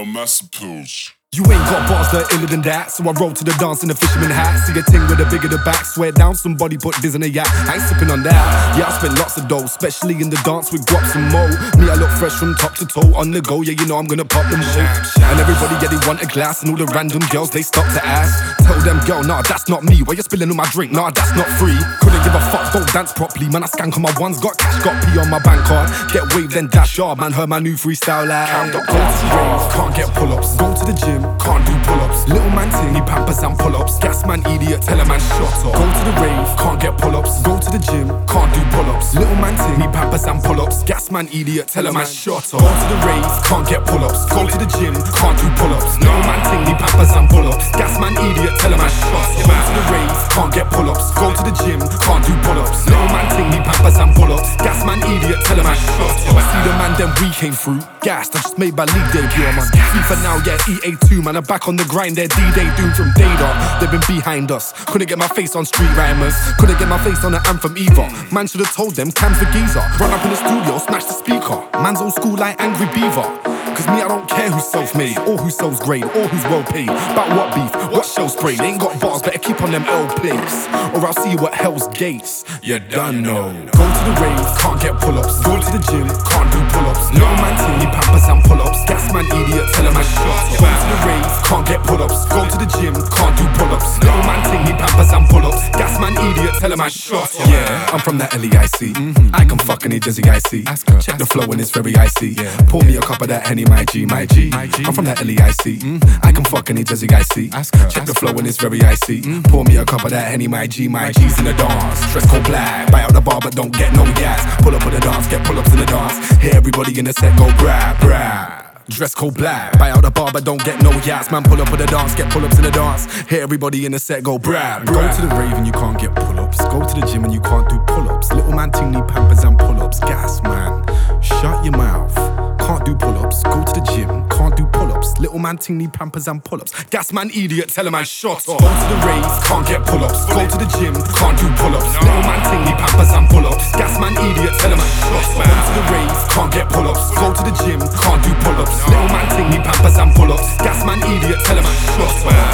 Yo, massive pills. You ain't got bars that are iller than that, so I roll to the dance in a fisherman hat. See a ting with a bigger the back, swear down, somebody put this in a yak. I ain't sipping on that. Yeah, I spend lots of dough, especially in the dance with guaps and mo. Me, I look fresh from top to toe, on the go, yeah, you know I'm gonna pop them all. And everybody, yeah, they want a glass, and all the random girls, they stop to ask. Tell them, girl, nah, that's not me. Why you spilling on my drink? Nah, that's not free. Couldn't give a fuck, don't dance properly. Man, I skank on my ones, got cash, got P on my bank card. Get waved, then dash yard, man, heard my new freestyle like go to the rave, can't get pull-ups. Go to the gym, can't do pull-ups. Little man ting, he pampers and pull-ups. Gas man idiot, tell a man shut up. Go to the rave, can't get pull-ups. Go to the gym, can't do pull-ups. Little man ting, he pampers and pull-ups. Gas man idiot, tell a man shut up. Go to the rave, can't get pull-ups. Go to the gym, can't do pull-ups. Little man ting, he pampers and pull-ups. Gas man idiot, tell a man shut up. Go to the rave, can't get pull-ups. Go to the gym, can't do pull-ups. Little man ting, he pampers and pull-ups. Gas man idiot, tell a man shut up. See the man, then we came through. Gassed, I just made my league debut, man. FIFA now, yeah, EA2, man. I'm back on the grind, they're D-Day doomed from day dot. They've been behind us. Couldn't get my face on Street Rhymers. Couldn't get my face on the anthem either. Man should've told them, Cam for geezer. Run up in the studio, smash the speaker. Man's old school like Angry Beaver. Cause me, I don't care who's self-made, or who sells grade, or who's well-paid. About what beef, what shell spray. They ain't got bars, better keep on them LPs, or I'll see you at Hell's Gates. You done know. Go to the rave, can't get pull-ups. Go to the gym, can't do pull-ups. No man ting, he pampers and pull-ups. Gas man idiot, tell him I shot. Go to the rave, can't get pull-ups. Go to the gym, can't do pull-ups. No man ting, he pampers and pull-ups. Gas man idiot, tell him I shot. Yeah, I'm from that LEIC. I can fuck any Jizzy IC. Check the flow and it's very icy. Pour me a cup of that Henny, my G. I'm from that LEIC. I can fuck any Jizzy IC. Check the flow and it's very icy. Pour me a cup of that Henny, my G's in the dance. Dress code black, buy out the bar but don't get no gas. Pull up with the dance, get pull-ups in the dance. Hear everybody in the set go brah, brah. Dress code black, buy out the bar but don't get no gas. Man, pull up with the dance, get pull-ups in the dance. Hear everybody in the set go brah, brah. Go to the rave and you can't get pull-ups. Go to the gym and you can't do pull-ups. Little man ting need pampers and pull-ups. Gas man, shut your mouth. Can't do pull-ups. Go to the gym, can't do pull-ups. Little man ting need pampers and pull-ups. Gas man idiot, tell him I shot up. Go to the rave, can't get pull-ups. Go to the gym, can't do pull-ups. Little man ting need pampers and pull-ups. Gas man idiot, tell him I shot up. Go to the rave, can't get pull-ups. Go to the gym, can't do pull-ups. Little man ting need pampers and pull-ups. Gas man idiot, tell him I shot up.